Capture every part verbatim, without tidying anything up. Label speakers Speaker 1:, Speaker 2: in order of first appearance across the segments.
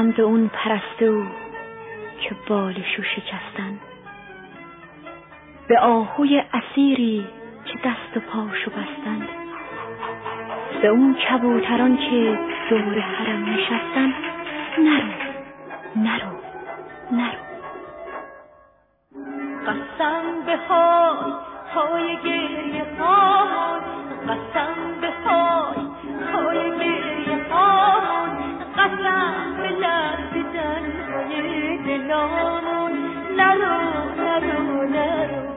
Speaker 1: قسم به اون پرستو که بالشو شکستن، به آهوی اسیری که دست و پاشو بستن، به اون کبوتران که دور حرم نشستن. نرو نرو نرو.
Speaker 2: قسم به های های گریه های، قسم به های های گریه های، قسم به لرزیدن های دلامون. نرو نرو نرو.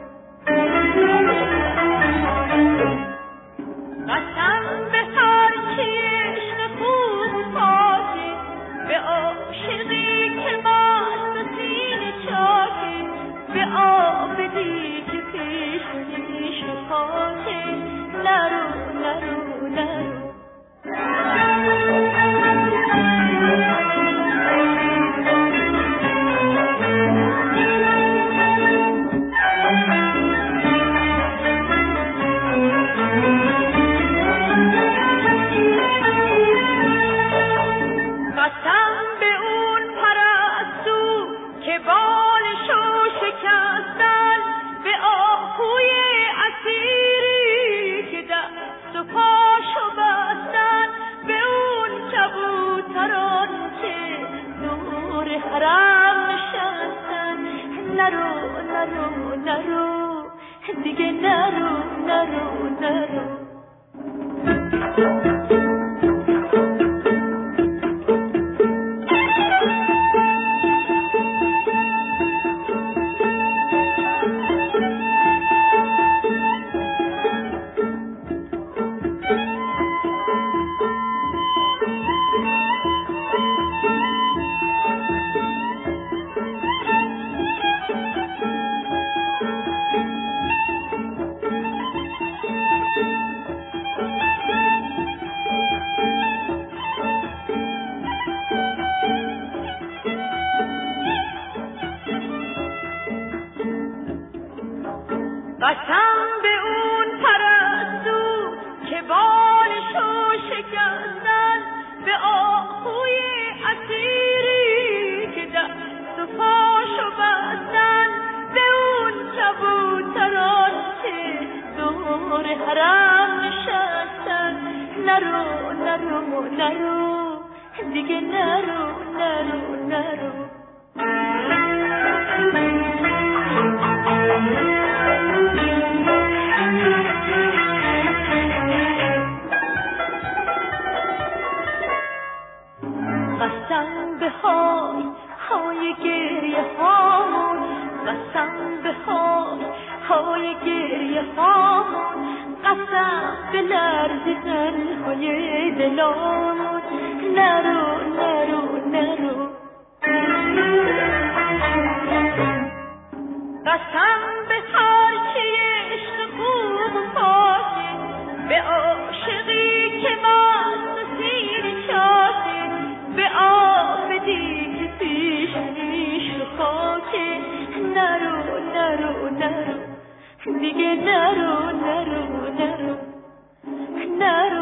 Speaker 2: قسم به هر کی عشق خوب پاکی، به عاشقی که مست سینه چاکی، به آبدی که پیش پیش پاکی. نرو نرو نرو. دیگه نرو نرو نرو. قسم به اون پرستو که بالشو شکستن، به آهوی اسیری که دست و پاشو بستن، به اون کبوتران که دور حرم نشستن. نرو نرو نرو. دیگه نرو نرو نرو. قسم به های های گریه هامون، قسم به های های گریه هامون، قسم به لرزیدن های دلامون. نرو نرو نرو. قسم به هر کی عشق خوب پاکی، به عاشقی که مست سینه چاکی، به آبدی که پیش پیش خاکی. نرو نرو نرو. دیگه نرو نرو نرو نرو.